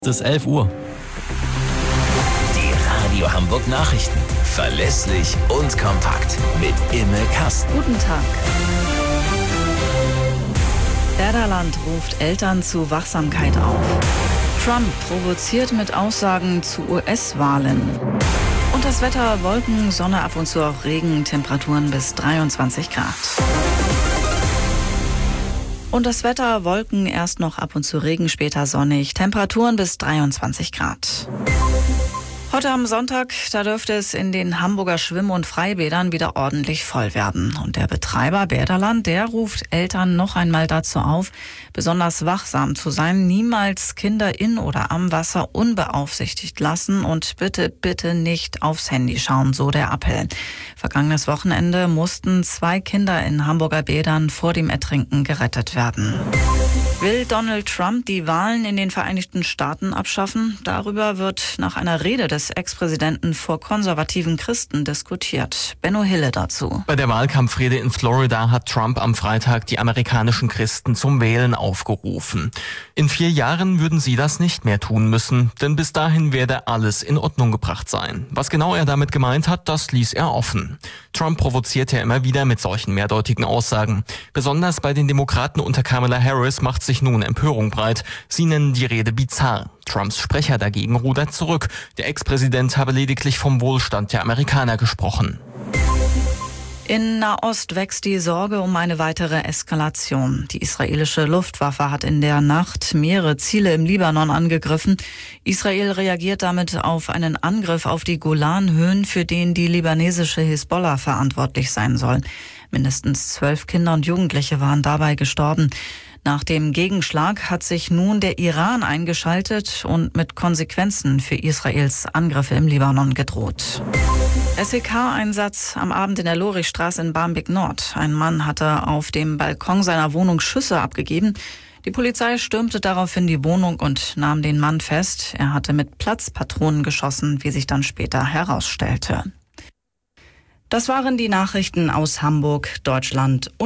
Es ist 11 Uhr. Die Radio Hamburg Nachrichten. Verlässlich und kompakt. Mit Imme Kasten. Guten Tag. Berderland ruft Eltern zu Wachsamkeit auf. Trump provoziert mit Aussagen zu US-Wahlen. Und das Wetter: Wolken, Sonne, ab und zu auch Regen, Temperaturen bis 23 Grad. Und das Wetter: Wolken, erst noch ab und zu Regen, später sonnig, Temperaturen bis 23 Grad. Heute am Sonntag, da dürfte es in den Hamburger Schwimm- und Freibädern wieder ordentlich voll werden. Und der Betreiber Berderland, der ruft Eltern noch einmal dazu auf, besonders wachsam zu sein, niemals Kinder in oder am Wasser unbeaufsichtigt lassen und bitte nicht aufs Handy schauen, so der Appell. Vergangenes Wochenende mussten 2 Kinder in Hamburger Bädern vor dem Ertrinken gerettet werden. Will Donald Trump die Wahlen in den Vereinigten Staaten abschaffen? Darüber wird nach einer Rede des Ex-Präsidenten vor konservativen Christen diskutiert. Benno Hille dazu. Bei der Wahlkampfrede in Florida hat Trump am Freitag die amerikanischen Christen zum Wählen aufgerufen. In 4 Jahren würden sie das nicht mehr tun müssen, denn bis dahin werde alles in Ordnung gebracht sein. Was genau er damit gemeint hat, das ließ er offen. Trump provoziert ja immer wieder mit solchen mehrdeutigen Aussagen. Besonders bei den Demokraten unter Kamala Harris macht sich nun Empörung breit. Sie nennen die Rede bizarr. Trumps Sprecher dagegen rudert zurück. Der Ex-Präsident habe lediglich vom Wohlstand der Amerikaner gesprochen. In Nahost wächst die Sorge um eine weitere Eskalation. Die israelische Luftwaffe hat in der Nacht mehrere Ziele im Libanon angegriffen. Israel reagiert damit auf einen Angriff auf die Golanhöhen, für den die libanesische Hisbollah verantwortlich sein soll. Mindestens 12 Kinder und Jugendliche waren dabei gestorben. Nach dem Gegenschlag hat sich nun der Iran eingeschaltet und mit Konsequenzen für Israels Angriffe im Libanon gedroht. SEK-Einsatz am Abend in der Lorichstraße in Barmbek Nord. Ein Mann hatte auf dem Balkon seiner Wohnung Schüsse abgegeben. Die Polizei stürmte daraufhin die Wohnung und nahm den Mann fest. Er hatte mit Platzpatronen geschossen, wie sich dann später herausstellte. Das waren die Nachrichten aus Hamburg, Deutschland und